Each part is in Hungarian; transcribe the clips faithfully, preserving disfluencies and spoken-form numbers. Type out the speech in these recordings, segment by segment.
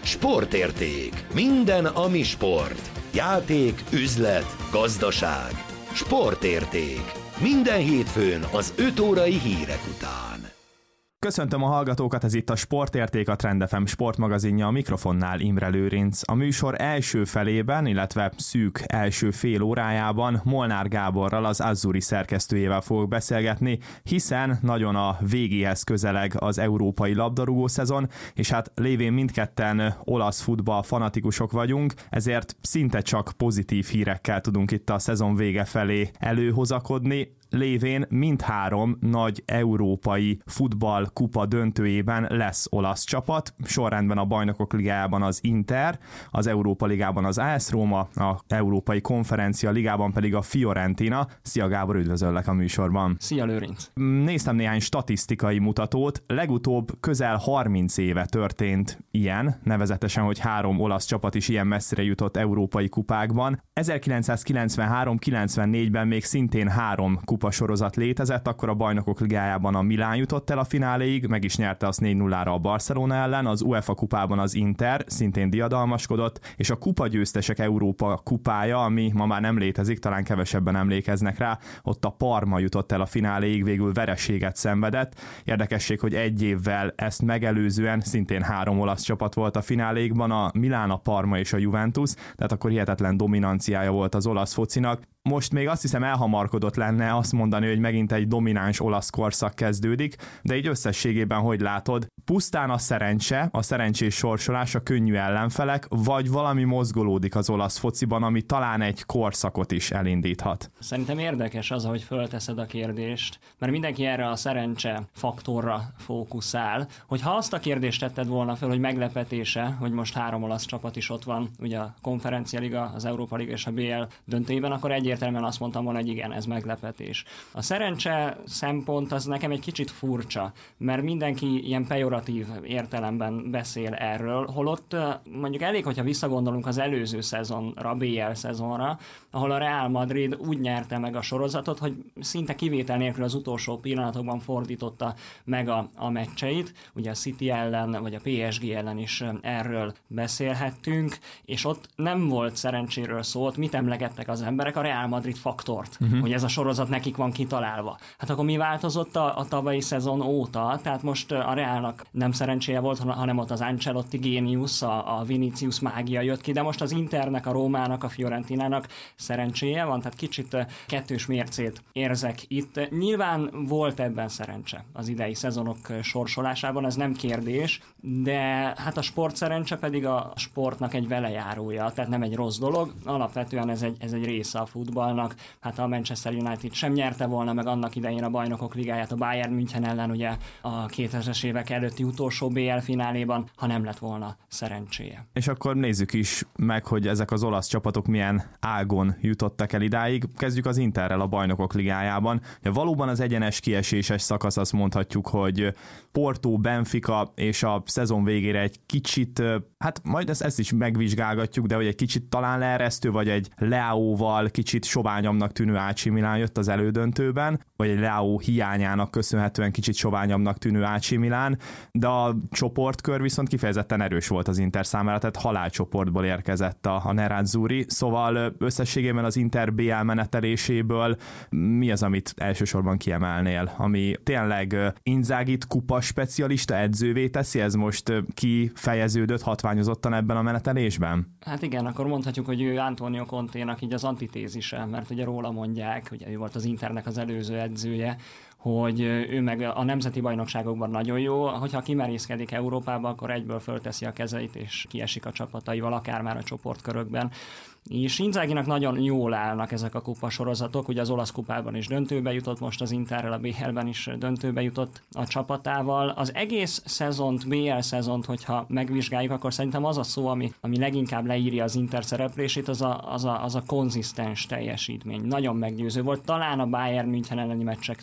Sportérték. Minden, ami sport. Játék, üzlet, gazdaság. Sportérték. Minden hétfőn az öt órai hírek után. Köszöntöm a hallgatókat, ez itt a Sportérték, a Trend ef em sportmagazinja, a mikrofonnál Imre Lőrinc. A műsor első felében, illetve szűk első fél órájában Molnár Gáborral, az Azzurri szerkesztőjével fogok beszélgetni, hiszen nagyon a végéhez közeleg az európai labdarúgó szezon, és hát lévén mindketten olasz futball fanatikusok vagyunk, ezért szinte csak pozitív hírekkel tudunk itt a szezon vége felé előhozakodni, lévén mindhárom nagy európai futball kupa döntőjében lesz olasz csapat, sorrendben a Bajnokok Ligájában az Inter, az Európa Ligában az á es Róma, a Európai Konferencia Ligában pedig a Fiorentina. Szia Gábor, üdvözöllek a műsorban. Szia Lőrinc. Néztem néhány statisztikai mutatót, legutóbb közel harminc éve történt ilyen, nevezetesen, hogy három olasz csapat is ilyen messzire jutott európai kupákban. ezerkilencszázkilencvenhárom kilencvennégyben még szintén három kupa sorozat létezett, akkor a Bajnokok Ligájában a Milán jutott el a fináléig, meg is nyerte azt négy nullára a Barcelona ellen, az UEFA kupában az Inter szintén diadalmaskodott, és a kupagyőztesek Európa kupája, ami ma már nem létezik, talán kevesebben emlékeznek rá, ott a Parma jutott el a fináléig, végül vereséget szenvedett. Érdekesség, hogy egy évvel ezt megelőzően szintén három olasz csapat volt a finálékban, a Milán, a Parma és a Juventus, tehát akkor hihetetlen dominanciája volt az olasz focinak. Most még azt hiszem elhamarkodott lenne azt mondani, hogy megint egy domináns olasz korszak kezdődik, de így összességében hogy látod? Pusztán a szerencse, a szerencsés sorsolás, a könnyű ellenfelek, vagy valami mozgolódik az olasz fociban, ami talán egy korszakot is elindíthat? Szerintem érdekes az, ahogy fölteszed a kérdést, mert mindenki erre a szerencse faktorra fókuszál. Hogyha azt a kérdést tetted volna föl, hogy meglepetése, hogy most három olasz csapat is ott van, ugye a Konferencia Liga, az Európa Liga és a bé el döntőjében, akkor egyértelműen azt mondtam volna, hogy igen, ez meglepetés. A szerencse szempont az nekem egy kicsit furcsa, mert mindenki ilyen pejoratív értelemben beszél erről, holott mondjuk elég, hogyha visszagondolunk az előző szezonra, bé el szezonra, ahol a Real Madrid úgy nyerte meg a sorozatot, hogy szinte kivétel nélkül az utolsó pillanatokban fordította meg a, a meccseit, ugye a City ellen, vagy a pé es gé ellen is erről beszélhettünk, és ott nem volt szerencséről szó, ott mit emlegettek az emberek? A Real Madrid faktort, uh-huh. hogy ez a sorozat nekik van kitalálva. Hát akkor mi változott a, a tavalyi szezon óta? Tehát most a Realnak nem szerencséje volt, hanem ott az Ancelotti géniusz, a, a Vinicius mágia jött ki, de most az Internek, a Rómának, a Fiorentinának szerencséje van, tehát kicsit kettős mércét érzek itt. Nyilván volt ebben szerencse az idei szezonok sorsolásában, ez nem kérdés, de hát a sportszerencse pedig a sportnak egy velejárója, tehát nem egy rossz dolog, alapvetően ez egy, ez egy része a futballnak. Hát a Manchester United sem nyerte volna meg annak idején a Bajnokok Ligáját a Bayern München ellen ugye a kétezres évek előtti utolsó bé el fináléban, ha nem lett volna szerencséje. És akkor nézzük is meg, hogy ezek az olasz csapatok milyen ágon jutottak el idáig. Kezdjük az Interrel a Bajnokok Ligájában. Ja, valóban az egyenes kieséses szakasz, azt mondhatjuk, hogy Porto, Benfica és a szezon végére egy kicsit, hát majd ezt, ezt is megvizsgálgatjuk, de hogy egy kicsit talán leeresztő, vagy egy Leaóval kicsit soványabbnak tűnő á cé Milán jött az elődöntőben, vagy egy Leao hiányának köszönhetően kicsit soványabbnak tűnő á cé Milán, de a csoportkör viszont kifejezetten erős volt az Inter számára, tehát halálcsoportból érkezett a, a Nerazzurri, szóval összességében az Inter bé el meneteléséből mi az, amit elsősorban kiemelnél, ami tényleg Inzagit kupa specialista edzővé teszi, ez most kifejeződött hatványozottan ebben a menetelésben? Hát igen, akkor mondhatjuk, hogy ő Antonio Conténak így az antitézise, mert ugye róla mondják, ugye ő volt az Internek az előző edzője, hogy ő meg a nemzeti bajnokságokban nagyon jó, hogyha kimerészkedik Európába, akkor egyből fölteszi a kezeit, és kiesik a csapataival, akár már a csoportkörökben. És Inzaginak nagyon jól állnak ezek a kupasorozatok, ugye az olasz kupában is döntőbe jutott, most az Interrel a bé el-ben is döntőbe jutott a csapatával. Az egész szezont, bé el szezont, hogyha megvizsgáljuk, akkor szerintem az a szó, ami, ami leginkább leírja az Inter szereplését, az a, az a, az a konzisztens teljesítmény. Nagyon meggyőző volt, talán a Bayern München elleni meccsek től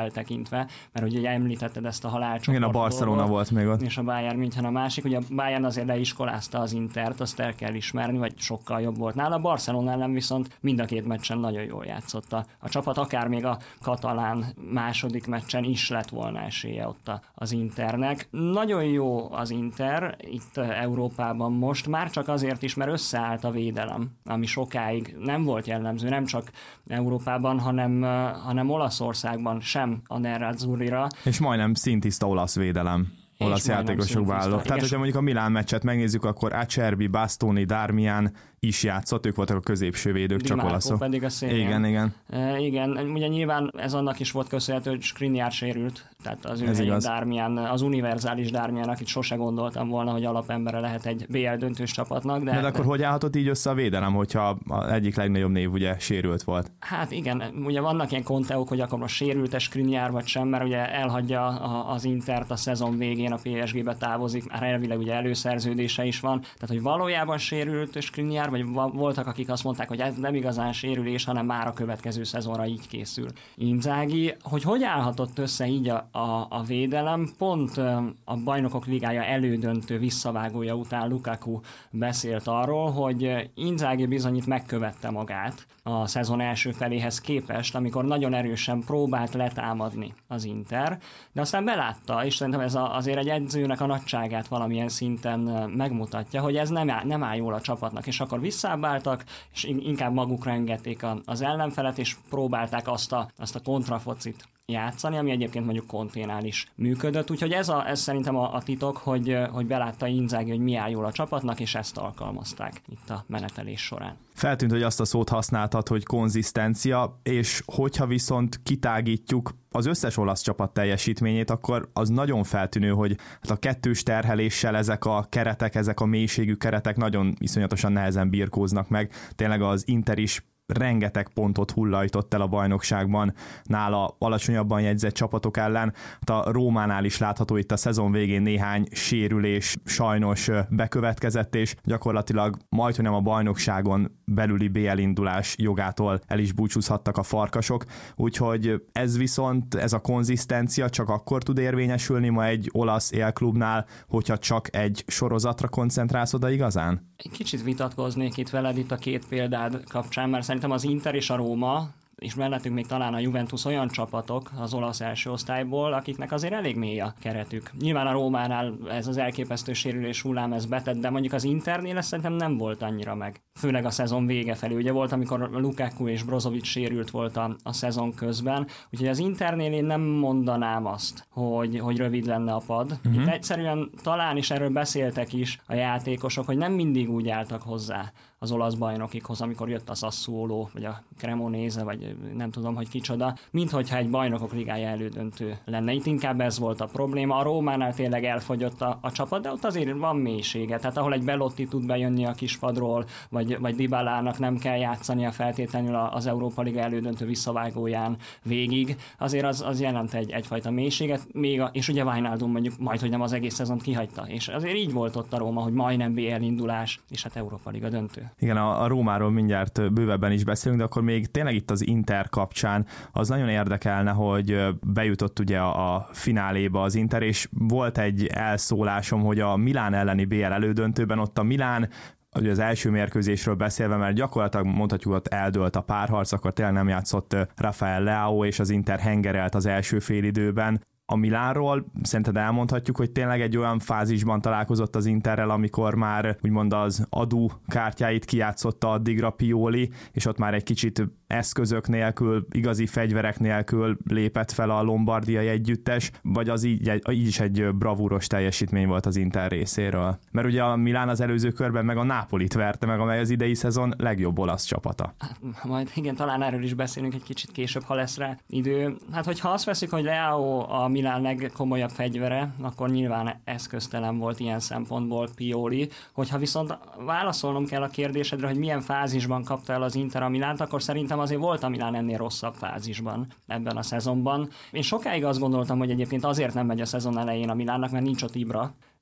eltekintve, mert ugye említetted ezt a halálcsoport. Igen, a Barcelona dolgot, volt még ott. És a Bayern München a másik. Ugye a Bayern azért leiskolázta az Intert, azt el kell ismerni, vagy sokkal jobb volt nála. A Barcelona ellen viszont mind a két meccsen nagyon jól játszott a, a csapat, akár még a katalán második meccsen is lett volna esélye ott az Internek. Nagyon jó az Inter itt Európában most, már csak azért is, mert összeállt a védelem, ami sokáig nem volt jellemző, nem csak Európában, hanem, hanem Olaszországban sem a Nerazzurrira. És majdnem szintiszta olasz védelem. Olasz játékosok vállalók. Tehát, hogyha mondjuk a Milán meccset megnézzük, akkor Acerbi, Bastoni, Darmian is játszott, ők voltak a középső védők, Di csak Marco olaszok. pedig a szélén. Igen, igen. E, igen, ugye nyilván ez annak is volt köszönhető, hogy Skriniar sérült, tehát az ő helyén Darmian, az univerzális Darmian, akit sose gondoltam volna, hogy alapembere lehet egy bé el döntős csapatnak. De, de, de akkor de... hogy állhatott így össze a védelem, hogyha az egyik legnagyobb név ugye sérült volt? Hát igen, ugye vannak ilyen konteók, hogy akkor most sérült-e Skriniar vagy sem, mert ugye elhagyja az Intert a szezon végén, a pé es gé-be távozik, már elvileg ugye előszerződése is van, tehát hogy valójában sérült Skriniar, vagy voltak, akik azt mondták, hogy ez nem igazán sérülés, hanem már a következő szezonra így készül Inzaghi. Hogy hogy állhatott össze így a, a, a védelem? Pont a Bajnokok Ligája elődöntő visszavágója után Lukaku beszélt arról, hogy Inzaghi bizony itt megkövette magát a szezon első feléhez képest, amikor nagyon erősen próbált letámadni az Inter, de aztán belátta, és szerintem ez a, azért egy edzőnek a nagyságát valamilyen szinten megmutatja, hogy ez nem áll, nem áll jól a csapatnak, és akkor visszábbáltak, és inkább magukra engedték az ellenfelet, és próbálták azt a, azt a kontrafocit játszani, ami egyébként mondjuk Conténál is működött, úgyhogy ez, a, ez szerintem a, a titok, hogy, hogy belátta Inzaghi, hogy mi áll jól a csapatnak, és ezt alkalmazták itt a menetelés során. Feltűnt, hogy azt a szót használtad, hogy konzisztencia, és hogyha viszont kitágítjuk az összes olasz csapat teljesítményét, akkor az nagyon feltűnő, hogy hát a kettős terheléssel ezek a keretek, ezek a mélységű keretek nagyon iszonyatosan nehezen birkóznak meg. Tényleg az Inter is rengeteg pontot hullajtott el a bajnokságban nála alacsonyabban jegyzett csapatok ellen. A Rómánál is látható itt a szezon végén néhány sérülés sajnos bekövetkezett, és gyakorlatilag majdhogy nem a bajnokságon belüli bé el indulás jogától el is búcsúzhattak a farkasok, úgyhogy ez viszont, ez a konzisztencia csak akkor tud érvényesülni ma egy olasz élklubnál, hogyha csak egy sorozatra koncentrálsz oda igazán? Kicsit vitatkoznék itt veled itt a két példád kapcsán, mert szerintem az Inter és a Róma, és mellettünk még talán a Juventus olyan csapatok az olasz első osztályból, akiknek azért elég mély a keretük. Nyilván a Rómánál ez az elképesztő sérülés hullám ez betett, de mondjuk az Internél ez szerintem nem volt annyira meg. Főleg a szezon vége felé. Ugye volt, amikor Lukaku és Brozovic sérült volt a, a szezon közben, úgyhogy az Internél én nem mondanám azt, hogy, hogy rövid lenne a pad. Uh-huh. Itt egyszerűen talán is erről beszéltek is a játékosok, hogy nem mindig úgy álltak hozzá az olasz bajnokikhoz, amikor jött a Sassuolo, vagy a Cremonese, vagy nem tudom, hogy kicsoda, minthogyha egy bajnokok ligája elődöntő lenne. Itt inkább ez volt a probléma. A Rómánál tényleg elfogyott a, a csapat, de ott azért van mélysége. Tehát ahol egy Belotti tud bejönni a kispadról, vagy, vagy Dybalának nem kell játszania feltétlenül az Európa Liga elődöntő visszavágóján végig, azért az, az jelent egy, egyfajta mélységet, még a, és ugye Wijnaldum mondjuk majd, hogy nem az egész szezont kihagyta. És azért így volt ott a Róma, hogy majdnem bé el indulás, és hát Európa Liga döntő. Igen, a, a Rómáról mindjárt bővebben is beszélünk, de akkor még tényleg itt az Inter kapcsán az nagyon érdekelne, hogy bejutott ugye a, a fináléba az Inter, és volt egy elszólásom, hogy a Milán elleni bé el elődöntőben ott a Milán, ugye az első mérkőzésről beszélve, mert gyakorlatilag mondhatjuk, hogy eldőlt a párharc, akkor tényleg nem játszott Rafael Leao, és az Inter hengerelt az első félidőben. A Milánról szerinted elmondhatjuk, hogy tényleg egy olyan fázisban találkozott az Interrel, amikor már úgymond az adó kártyáit kijátszotta addigra Pioli, és ott már egy kicsit eszközök nélkül, igazi fegyverek nélkül lépett fel a lombardiai együttes, vagy az így, így is egy bravúros teljesítmény volt az Inter részéről? Mert ugye a Milán az előző körben meg a Nápolit verte meg, amely az idei szezon legjobb olasz csapata. Majd igen, talán erről is beszélünk egy kicsit később, ha lesz rá idő. Hát hogyha azt veszik, hogy Leao a Milán legkomolyabb fegyvere, akkor nyilván eszköztelen volt ilyen szempontból Pioli. Hogyha viszont válaszolnom kell a kérdésedre, hogy milyen fázisban kapta el az Inter a Milánt, akkor szerintem azért volt a Milán ennél rosszabb fázisban ebben a szezonban. Én sokáig azt gondoltam, hogy egyébként azért nem megy a szezon elején a Milánnak, mert nincs ott Ibra,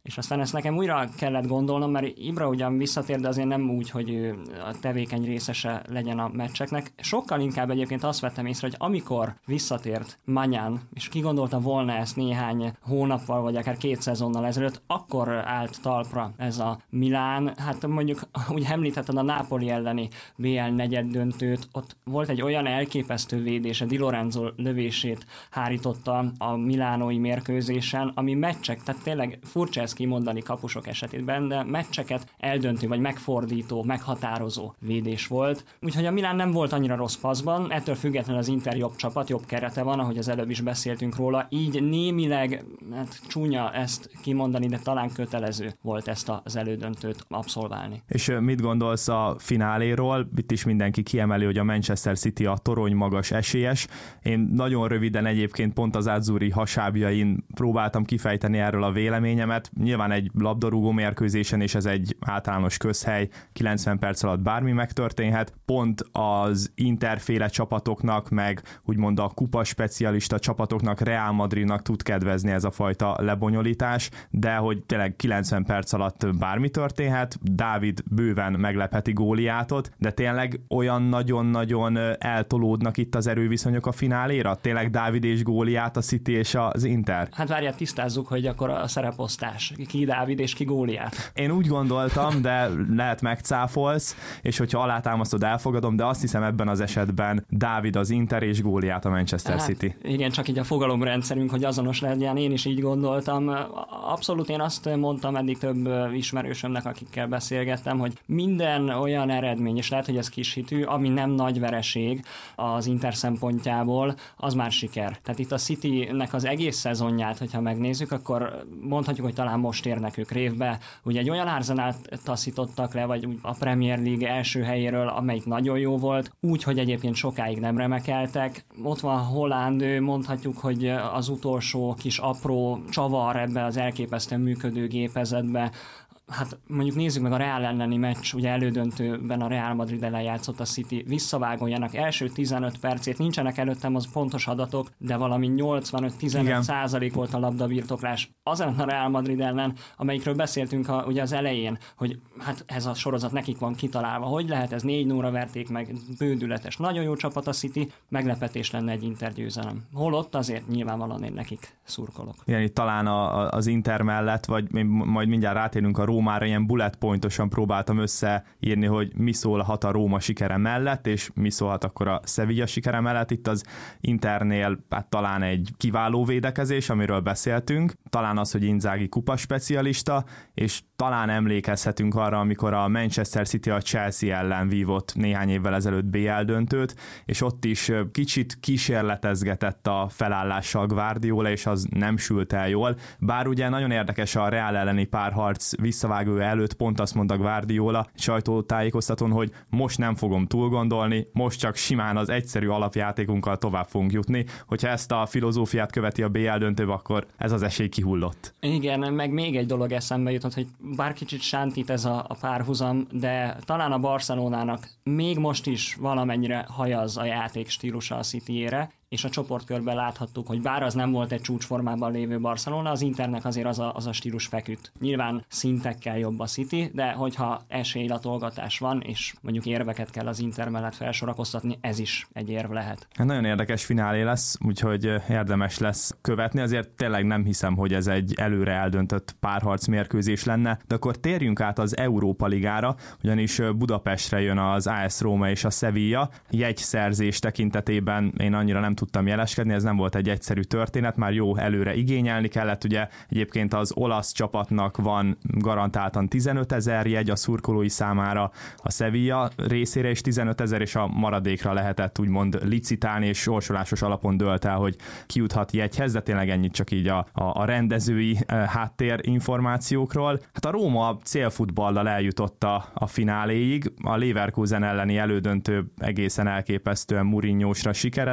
És aztán ezt nekem újra kellett gondolnom, mert Ibra ugyan visszatér, de azért nem úgy, hogy ő a tevékeny részese legyen a meccseknek. Sokkal inkább egyébként azt vettem észre, hogy amikor visszatért Mañán, és ki gondolta volna ezt néhány hónappal, vagy akár két szezonnal ezelőtt, akkor állt talpra ez a Milán. Hát mondjuk, úgy említetted a Napoli elleni bé el negyeddöntőt, ott volt egy olyan elképesztő védése, Di Lorenzo lövését hárította a milánói mérkőzésen, ami meccsek, tehát tényleg furcsa ezt kimondani kapusok esetében, de meccseket eldöntő, vagy megfordító, meghatározó védés volt. Úgyhogy a Milán nem volt annyira rossz passzban, ettől függetlenül az Inter jobb csapat, jobb kerete van, ahogy az előbb is beszéltünk róla, így némileg, hát csúnya ezt kimondani, de talán kötelező volt ezt az elődöntőt abszolválni. És mit gondolsz a fináléról? Itt is mindenki kiemeli, hogy a Manchester City a torony magas esélyes. Én nagyon röviden egyébként pont az Azzurri hasábjain próbáltam kifejteni erről a véleményemet. Nyilván egy labdarúgó mérkőzésen, és ez egy általános közhely, kilencven perc alatt bármi megtörténhet. Pont az Interféle csapatoknak, meg úgymond a kupa specialista csapatoknak, Real Madridnak tud kedvezni ez a fajta lebonyolítás, de hogy tényleg kilencven perc alatt bármi történhet. Dávid bőven meglepheti Góliátot, de tényleg olyan nagyon-nagyon eltolódnak itt az erőviszonyok a fináléra? Tényleg Dávid és Góliát, a City és az Inter? Hát várjál, tisztázzuk, hogy akkor a szereposztás. Ki Dávid és ki Góliát? Én úgy gondoltam, de lehet megcáfolsz, és hogyha alátámasztod, elfogadom, de azt hiszem ebben az esetben Dávid az Inter és Góliát a Manchester hát, City. Igen, csak így a fogalomrendszerünk, hogy azonos legyen, én is így gondoltam. Abszolút én azt mondtam eddig több ismerősömnek, akikkel beszélgettem, hogy minden olyan eredmény, és lehet, hogy ez kis hitű, ami nem nagy vereség az Inter szempontjából, az már siker. Tehát itt a Citynek az egész szezonját, hogyha megnézzük, akkor mondhatjuk, hogy talán most érnek ők révbe. Ugye egy olyan Arsenalt taszítottak le, vagy a Premier League első helyéről, amelyik nagyon jó volt, úgy, hogy egyébként sokáig nem remekeltek. Ott van Haaland, mondhatjuk, hogy az utolsó kis apró csavar ebbe az elképesztően működő gépezetbe. Hát mondjuk nézzük meg a Real elleni meccs, ugye elődöntőben a Real Madrid ellen játszott a City, visszavágoljanak első tizenöt percét, nincsenek előttem az pontos adatok, de valami nyolcvanöt-tizenöt százalék volt a labdabirtoklás az ellen a Real Madrid ellen, amelyikről beszéltünk a, ugye az elején, hogy hát ez a sorozat nekik van kitalálva, hogy lehet ez négy nulla verték meg, bődületes, nagyon jó csapat a City, meglepetés lenne egy Inter győzelem. Holott azért nyilvánvalóan én nekik szurkolok. Igen, itt talán a, az Inter mellett, vagy majd mindjárt rátérünk a Rómára, ilyen bullet pointosan próbáltam összeírni, hogy mi szólhat a Róma sikere mellett, és mi szólhat akkor a Sevilla sikere mellett. Itt az Internél hát talán egy kiváló védekezés, amiről beszéltünk, talán az, hogy Inzaghi kupa specialista, és talán emlékezhetünk arra, amikor a Manchester City a Chelsea ellen vívott néhány évvel ezelőtt bé el döntőt, és ott is kicsit kísérletezgetett a felállással Guardiola, és az nem sült el jól. Bár ugye nagyon érdekes a Real elleni párharc visszavágó előtt pont azt mondta Guardiola sajtótájékoztatón, hogy most nem fogom túlgondolni, most csak simán az egyszerű alapjátékunkkal tovább fogunk jutni. Hogyha ezt a filozófiát követi a bé el döntőbe, akkor ez az esély kihullott. Igen, meg még egy dolog eszembe jutott, hogy bár kicsit sántít ez a, a párhuzam, de talán a Barcelonának még most is valamennyire hajaz a játék stílusa a Cityére, és a csoportkörben láthattuk, hogy bár az nem volt egy csúcsformában lévő Barcelona, az Internek azért az a, az a stílus feküdt. Nyilván szintekkel jobb a City, de hogyha esélylatolgatás van, és mondjuk érveket kell az Inter mellett felsorakoztatni, ez is egy érv lehet. Nagyon érdekes finálé lesz, úgyhogy érdemes lesz követni. Azért tényleg nem hiszem, hogy ez egy előre eldöntött párharc mérkőzés lenne, de akkor térjünk át az Európa Ligára, ugyanis Budapestre jön az á es Róma és a Sevilla. Jegyszerzés tekintetében én annyira nem tudtam jeleskedni, ez nem volt egy egyszerű történet, már jó előre igényelni kellett, ugye egyébként az olasz csapatnak van garantáltan tizenötezer jegy a szurkolói számára, a Sevilla részére is tizenötezer, és a maradékra lehetett úgymond licitálni, és sorsolásos alapon dölt el, hogy ki juthat jegyhez, de tényleg ennyit csak így a, a, a rendezői háttér információkról. Hát a Róma célfutballal eljutott a, a fináléig, a Leverkusen elleni elődöntő egészen elképesztően Mourinho-sra sikeredett,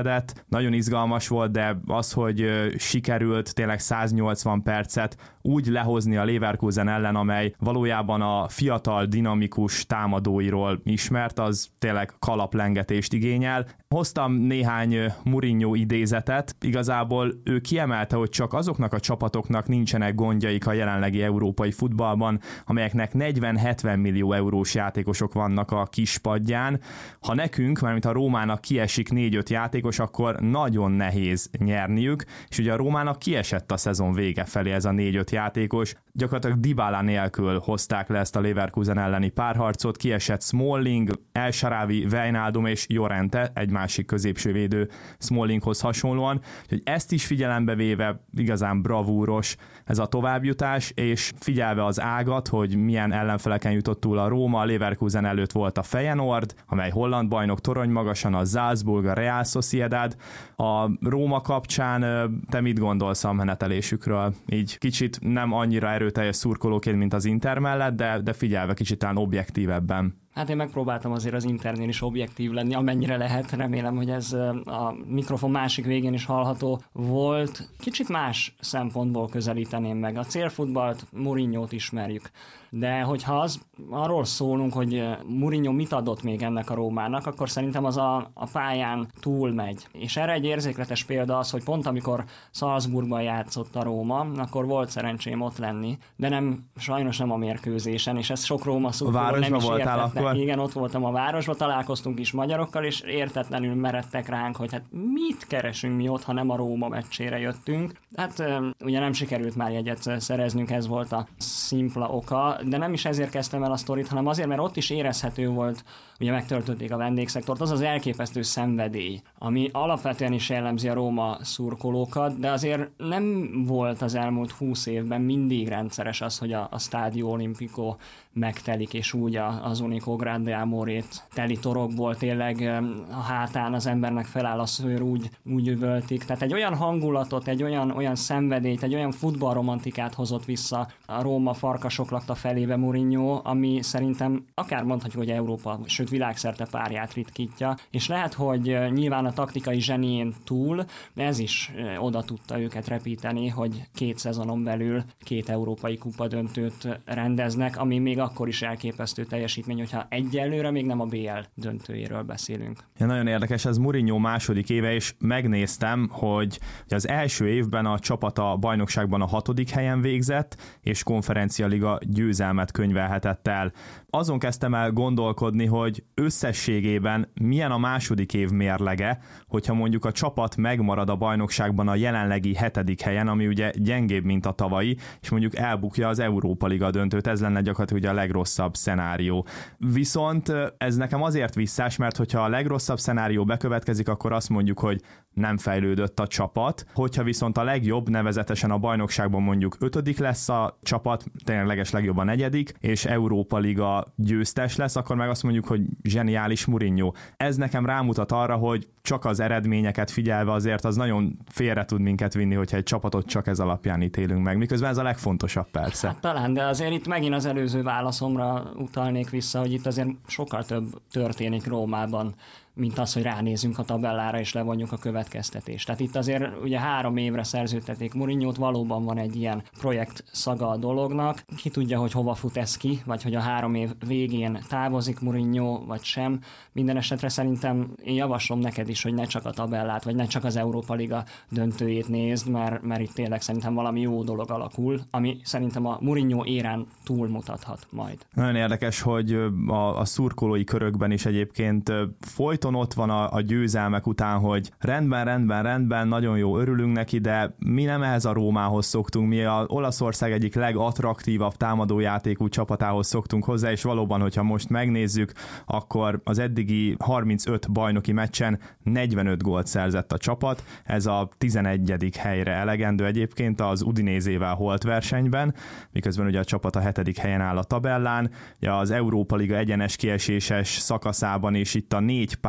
nagyon izgalmas volt, de az, hogy sikerült tényleg száznyolcvan percet úgy lehozni a Leverkusen ellen, amely valójában a fiatal, dinamikus támadóiról ismert, az tényleg kalaplengetést igényel. Hoztam néhány Mourinho idézetet, igazából ő kiemelte, hogy csak azoknak a csapatoknak nincsenek gondjaik a jelenlegi európai futballban, amelyeknek negyven-hetven millió eurós játékosok vannak a kispadján. Ha nekünk, mármint a Rómának kiesik négy-öt játékos, akkor nagyon nehéz nyerniük, és ugye a Rómának kiesett a szezon vége felé ez a négy-öt játékos, gyakorlatilag Dybala nélkül hozták le ezt a Leverkusen elleni párharcot, kiesett Smalling, El Shaarawy, Wijnaldum és Llorente, egy másik középsővédő Smallinghoz hasonlóan, hogy ezt is figyelembe véve igazán bravúros ez a továbbjutás, és figyelve az ágat, hogy milyen ellenfeleken jutott túl a Róma, a Leverkusen előtt volt a Feyenoord, amely holland bajnok torony magasan, a Salzburg, a Real Sociedad. A Róma kapcsán te mit gondolsz a menetelésükről? Így kicsit nem annyira erőteljes szurkolóként, mint az Inter mellett, de, de figyelve kicsit talán objektívebben. Hát én megpróbáltam azért az Internél is objektív lenni, amennyire lehet. Remélem, hogy ez a mikrofon másik végén is hallható volt. Kicsit más szempontból közelíteném meg. A célfutballt, Mourinhót ismerjük. De hogyha az, arról szólunk, hogy Mourinho mit adott még ennek a Rómának, akkor szerintem az a, a pályán túlmegy. És erre egy érzékletes példa az, hogy pont amikor Salzburgban játszott a Róma, akkor volt szerencsém ott lenni, de nem, sajnos nem a mérkőzésen, és ez sok Róma szurkoló nem is értette. Igen, ott voltam a városban, találkoztunk is magyarokkal, és értetlenül meredtek ránk, hogy hát mit keresünk mi ott, ha nem a Róma meccsére jöttünk. Hát ugye nem sikerült már jegyet szereznünk, ez volt a szimpla oka, de nem is ezért kezdtem el a sztorit, hanem azért, mert ott is érezhető volt, ugye megtöltötték a vendégszektort, az az elképesztő szenvedély, ami alapvetően is jellemzi a Róma szurkolókat, de azért nem volt az elmúlt húsz évben mindig rendszeres az, hogy a, a Stadio Olimpico megtelik, és úgy a, az Unico Grande Amorét teli torokból tényleg a hátán az embernek feláll a szőr, úgy, úgy üvöltik. Tehát egy olyan hangulatot, egy olyan, olyan szenvedélyt, egy olyan futballromantikát hozott vissza a Róma farkasok lakta felébe Mourinho, ami szerintem akár mondhatjuk, hogy Európa, sőt világszerte párját ritkítja, és lehet, hogy nyilván a taktikai zsenién túl, de ez is oda tudta őket repíteni, hogy két szezonon belül két európai kupadöntőt rendeznek, ami még akkor is elképesztő teljesítmény, hogyha egyelőre még nem a bé el döntőjéről beszélünk. Ja, nagyon érdekes, ez Mourinho második éve, és megnéztem, hogy az első évben a csapat a bajnokságban a hatodik helyen végzett, és konferencialiga győzelmet könyvelhetett el. Azon kezdtem el gondolkodni, hogy összességében milyen a második év mérlege, hogyha mondjuk a csapat megmarad a bajnokságban a jelenlegi hetedik helyen, ami ugye gyengébb, mint a tavalyi, és mondjuk elbukja az Európa Liga döntőt, ez lenne gyakorlatilag a legrosszabb szenárió. Viszont ez nekem azért visszás, mert hogyha a legrosszabb szenárió bekövetkezik, akkor azt mondjuk, hogy nem fejlődött a csapat. Hogyha viszont a legjobb, nevezetesen a bajnokságban mondjuk ötödik lesz a csapat, tényleges legjobb a negyedik, és Európa Liga győztes lesz, akkor meg azt mondjuk, hogy zseniális Mourinho. Ez nekem rámutat arra, hogy csak az eredményeket figyelve azért az nagyon félre tud minket vinni, hogyha egy csapatot csak ez alapján ítélünk meg. Miközben ez a legfontosabb persze. Hát talán, de azért itt megint az előző válaszomra utalnék vissza, hogy itt azért sokkal több történik Rómában, mint az, hogy ránézünk a tabellára és levonjuk a következtetést. Tehát itt azért ugye három évre szerződtették Mourinhót, valóban van egy ilyen projekt szaga a dolognak. Ki tudja, hogy hova fut ez ki, vagy hogy a három év végén távozik Mourinho, vagy sem. Minden esetre szerintem én javaslom neked is, hogy ne csak a tabellát, vagy ne csak az Európa Liga döntőjét nézd, mert, mert itt tényleg szerintem valami jó dolog alakul, ami szerintem a Mourinho érán túlmutathat majd. Nagyon érdekes, hogy a, a szurkolói körökben is egyébként folyton ott van a, a győzelmek után, hogy rendben, rendben, rendben, nagyon jó, örülünk neki, de mi nem ehhez a Rómához szoktunk, mi az Olaszország egyik legattraktívabb támadójátékú csapatához szoktunk hozzá, és valóban, hogyha most megnézzük, akkor az eddigi harmincöt bajnoki meccsen negyvenöt gólt szerzett a csapat, ez a tizenegyedik helyre elegendő egyébként az Udinézével holt versenyben, miközben ugye a csapat a hetedik helyen áll a tabellán, ugye az Európa Liga egyenes kieséses szakaszában is itt a négy pár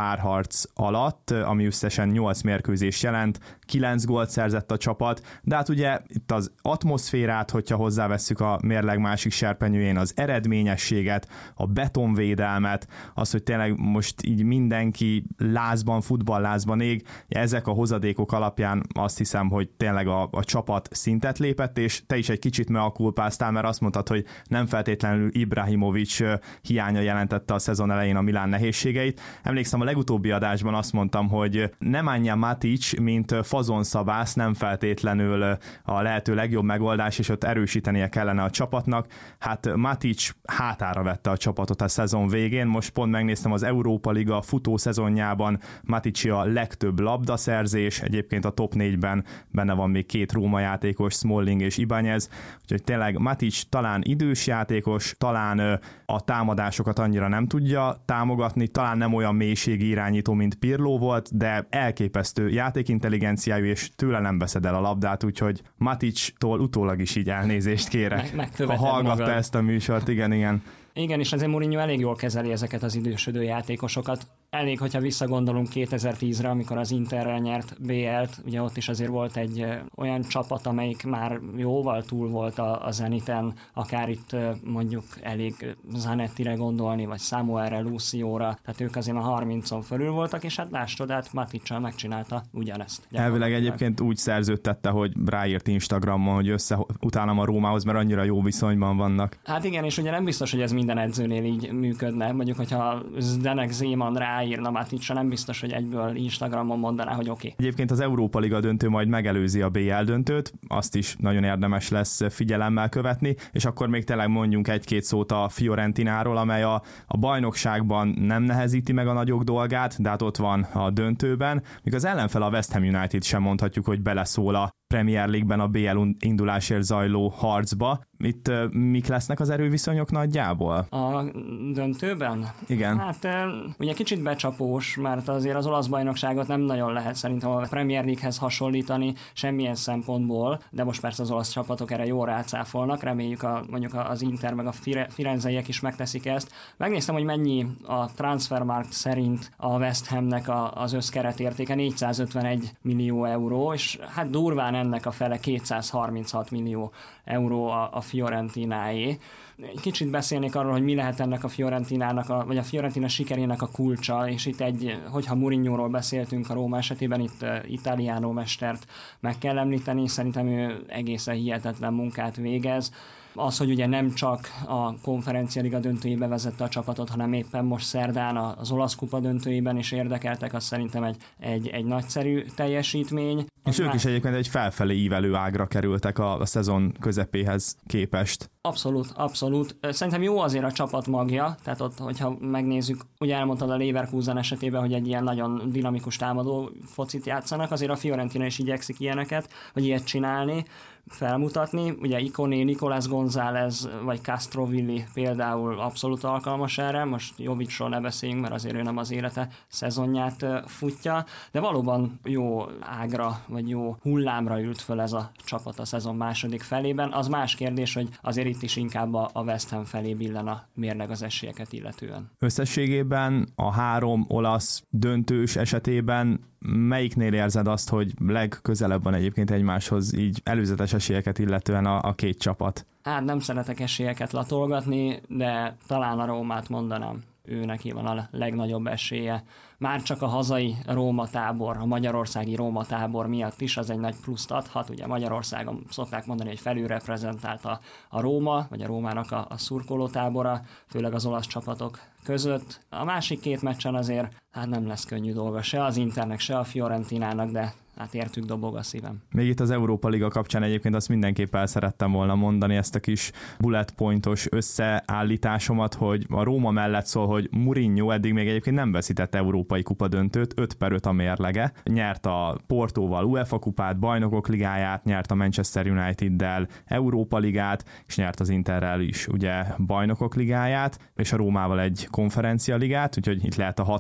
párharc alatt, ami összesen nyolc mérkőzés jelent, kilenc gólt szerzett a csapat, de hát ugye itt az atmoszférát, hogyha hozzávesszük a mérleg másik serpenyőjén, az eredményességet, a betonvédelmet, az, hogy tényleg most így mindenki lázban, futballlázban ég, ezek a hozadékok alapján azt hiszem, hogy tényleg a, a csapat szintet lépett, és te is egy kicsit meakulpáztál, mert azt mondtad, hogy nem feltétlenül Ibrahimovic hiánya jelentette a szezon elején a Milán nehézségeit. Emlékszem, a legutóbbi adásban azt mondtam, hogy Nemanja Matic, mint fazonszabász nem feltétlenül a lehető legjobb megoldás, és ott erősítenie kellene a csapatnak. Hát Matic hátára vette a csapatot a szezon végén, most pont megnéztem az Európa Liga futó szezonjában, Matic a legtöbb labdaszerzés, egyébként a top négyben benne van még két Róma játékos, Smalling és Ibanez, úgyhogy tényleg Matic talán idős játékos, talán a támadásokat annyira nem tudja támogatni, talán nem olyan mélységi irányító, mint Pirlo volt, de elképesztő játékintelligenciájú, és tőle nem veszed el a labdát, úgyhogy Matic-tól utólag is így elnézést kérek. Meg, ha hallgatta magad ezt a műsort, igen, igen. Igen, és azért Mourinho elég jól kezeli ezeket az idősödő játékosokat. Elég, hogyha visszagondolunk kétezer-tízre, amikor az Interrel nyert bé el-t, ugye ott is azért volt egy olyan csapat, amelyik már jóval túl volt a, a Zeniten, akár itt mondjuk elég Zanettire gondolni, vagy Samuelre, Lucióra, tehát ők azért már harmincon fölül voltak, és hát láss csodát, Maticsal megcsinálta ugyanezt. Elvileg egyébként úgy szerződtette, hogy ráírt Instagramon, hogy összeutálom a Rómához, mert annyira jó viszonyban vannak. Hát igen, és ugye nem biztos, hogy ez minden edzőnél így működne, mondjuk, hogyha Zdenek Zeman ráírna Maticra, nem biztos, hogy egyből Instagramon mondaná, hogy oké. Okay. Egyébként az Európa Liga döntő majd megelőzi a bé el döntőt, azt is nagyon érdemes lesz figyelemmel követni, és akkor még tényleg mondjunk egy-két szót a Fiorentináról, amely a, a bajnokságban nem nehezíti meg a nagyok dolgát, de hát ott van a döntőben, míg az ellenfele a West Ham United sem mondhatjuk, hogy beleszól a Premier League-ben a bé el indulásért zajló harcba. Itt uh, mik lesznek az erőviszonyok nagyjából? A döntőben? Igen. Hát ugye kicsit becsapós, mert azért az olasz bajnokságot nem nagyon lehet szerintem a Premier League-hez hasonlítani semmilyen szempontból, de most persze az olasz csapatok erre jól rácáfolnak, reméljük a, mondjuk az Inter meg a firenzeiek is megteszik ezt. Megnéztem, hogy mennyi a Transfermarkt szerint a West Hamnek a, az összkeretértéke, négyszázötvenegy millió euró, és hát durván ennek a fele kétszázharminchat millió euró a, a Fiorentináé. Kicsit beszélnék arról, hogy mi lehet ennek a Fiorentinának, a, vagy a Fiorentina sikerének a kulcsa, és itt egy, hogyha Mourinhoról beszéltünk a Róma esetében, itt uh, Italiano mestert meg kell említeni, szerintem ő egészen hihetetlen munkát végez. Az, hogy ugye nem csak a Konferencia Liga döntőjébe vezette a csapatot, hanem éppen most szerdán az olasz kupa döntőjében is érdekeltek, az szerintem egy, egy, egy nagyszerű teljesítmény. És ők is egyébként egy felfelé ívelő ágra kerültek a, a szezon közepéhez képest. Abszolút, abszolút. Szerintem jó azért a csapat magja, tehát ott, hogyha megnézzük, ugye elmondtad a Leverkusen esetében, hogy egy ilyen nagyon dinamikus támadó focit játszanak, azért a Fiorentina is igyekszik ilyeneket, vagy ilyet csinálni, felmutatni. Ugye Ikoné, Nicolás González vagy Castrovilli például abszolút alkalmas erre, most Jovicsról ne beszéljünk, mert azért ő nem az élete szezonját futja, de valóban jó ágra, vagy jó hullámra ült föl ez a csapat a szezon második felében. Az más kérdés, hogy azért itt is inkább a West Ham felé billen a mérleg az esélyeket illetően. Összességében a három olasz döntős esetében melyiknél érzed azt, hogy legközelebb van egyébként egymáshoz így előzetes esélyeket illetően a, a két csapat? Hát nem szeretek esélyeket latolgatni, de talán a Rómát mondanám. Ő neki van a legnagyobb esélye. Már csak a hazai Róma tábor, a magyarországi Róma tábor miatt is az egy nagy pluszt adhat. Ugye Magyarországon szokták mondani, hogy felülreprezentált a, a Róma, vagy a Rómának a, a szurkoló tábora, főleg az olasz csapatok között. A másik két meccsen azért hát nem lesz könnyű dolga se az Internek, se a Fiorentinának, de hát értük dobog a szívem. Még itt az Európa Liga kapcsán egyébként azt mindenképp el szerettem volna mondani, ezt a kis bullet pointos összeállításomat, hogy a Róma mellett szól, hogy Mourinho eddig még egyébként nem veszített európai kupa döntőt, öt per öt a mérlege. Nyert a Portóval UEFA kupát, Bajnokok ligáját, nyert a Manchester United-del Európa ligát, és nyert az Interrel is ugye Bajnokok ligáját, és a Rómával egy konferencia ligát, úgyhogy itt lehet a hat per hat.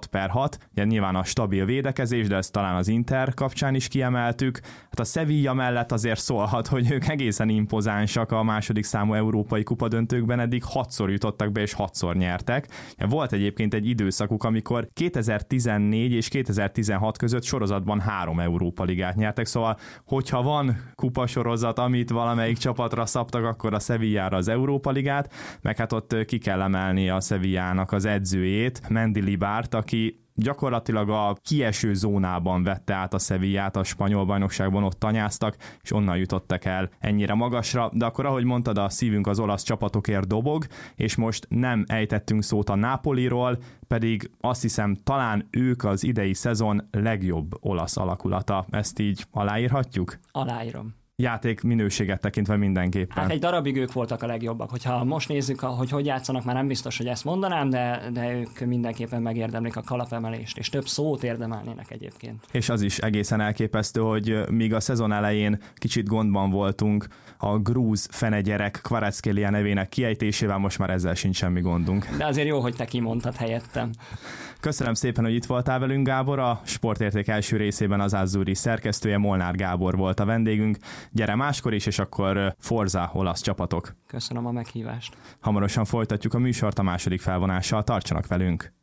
hat. Ugye nyilván a stabil védekezés, de ezt talán az Inter kapcsán is kiemeltük. Hát a Sevilla mellett azért szólhat, hogy ők egészen impozánsak a második számú európai kupadöntőkben, eddig hatszor jutottak be és hatszor nyertek. Volt egyébként egy időszakuk, amikor kétezer-tizennégy és kétezer-tizenhat között sorozatban három Európa Ligát nyertek, szóval hogyha van kupasorozat, amit valamelyik csapatra szabtak, akkor a Sevillára az Európa Ligát, meg hát ott ki kell emelni a Sevillának az edzőjét, Mendilibart, aki gyakorlatilag a kieső zónában vette át a Sevillát, a spanyol bajnokságban ott tanyáztak, és onnan jutottak el ennyire magasra, de akkor ahogy mondtad, a szívünk az olasz csapatokért dobog, és most nem ejtettünk szót a Napoliról, pedig azt hiszem talán ők az idei szezon legjobb olasz alakulata. Ezt így aláírhatjuk? Aláírom. Játék minőséget tekintve mindenképpen. Hát egy darabig ők voltak a legjobbak. Hogyha most nézzük, hogy hogy játszanak, már nem biztos, hogy ezt mondanám, de, de ők mindenképpen megérdemlik a kalapemelést, és több szót érdemelnének egyébként. És az is egészen elképesztő, hogy míg a szezon elején kicsit gondban voltunk a grúz fenegyerek Kvaratskhelia nevének kiejtésével, most már ezzel sincs semmi gondunk. De azért jó, hogy te kimondtad helyettem. Köszönöm szépen, hogy itt voltál velünk, Gábor. A Sportérték első részében az Azzurri szerkesztője, Molnár Gábor volt a vendégünk. Gyere máskor is, és akkor Forza olasz csapatok. Köszönöm a meghívást. Hamarosan folytatjuk a műsort a második felvonással. Tartsanak velünk!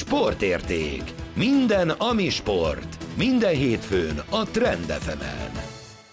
Sportérték. Minden, ami sport. Minden hétfőn a Trend ef emen.